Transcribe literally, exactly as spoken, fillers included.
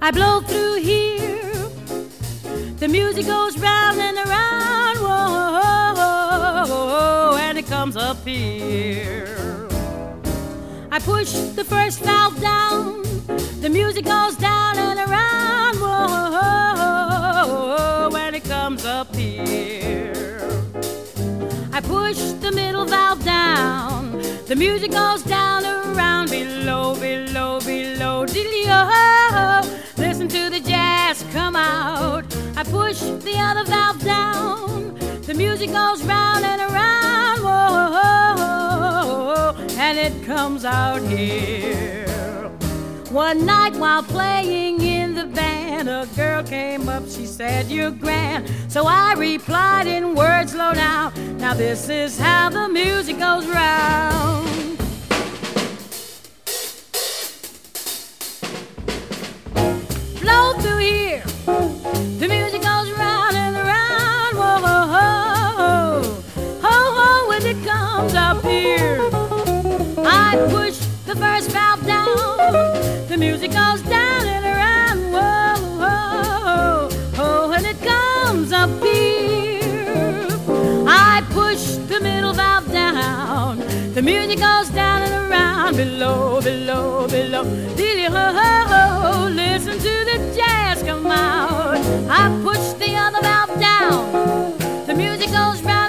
I blow through here, the music goes round and around, whoa, and it comes up here. I push the first valve down, the music goes down and around, whoa, and it comes up here. I push the middle valve down, the music goes down around, below, below, below, diddly-oh. Listen to the jazz come out. I push the other valve down, the music goes round and around, whoa, and it comes out here. One night while playing in the band, a girl came up, she said, "You're grand." So I replied in words low down, now this is how the music goes round. Blow through here, the music goes round and around, whoa, whoa, whoa, ho, ho, when it comes up here. I push the first valve down, the music goes down and around, whoa, whoa, oh, and it comes up here. I push the middle valve down, the music goes down and around, below, below, below, dee-dee-ho-ho-ho. Listen to the jazz come out. I push the other valve down, the music goes round